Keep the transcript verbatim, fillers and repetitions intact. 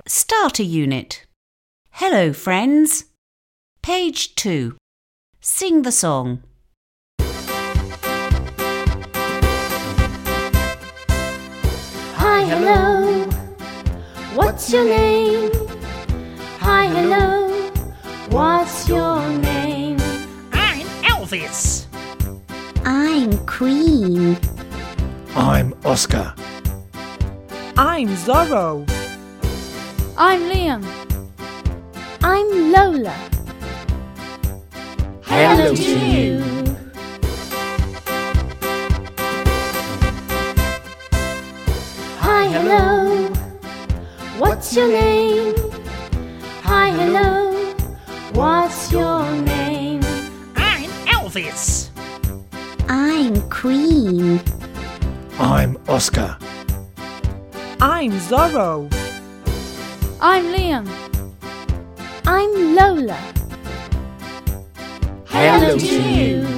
Starter Unit. Hello, friends. Page two. Sing the song. Hi, hello, what's your name? Hi, hello, what's your name? I'm Elvis. I'm Queen. I'm Oscar. I'm Zorro. I'm Liam. I'm Lola. Hello to you. Hi, hello, what's your name? Hi, hello, what's your name? I'm Elvis. I'm Queen. I'm Oscar. I'm Zorro. I'm Liam. I'm Lola. Hello to to you.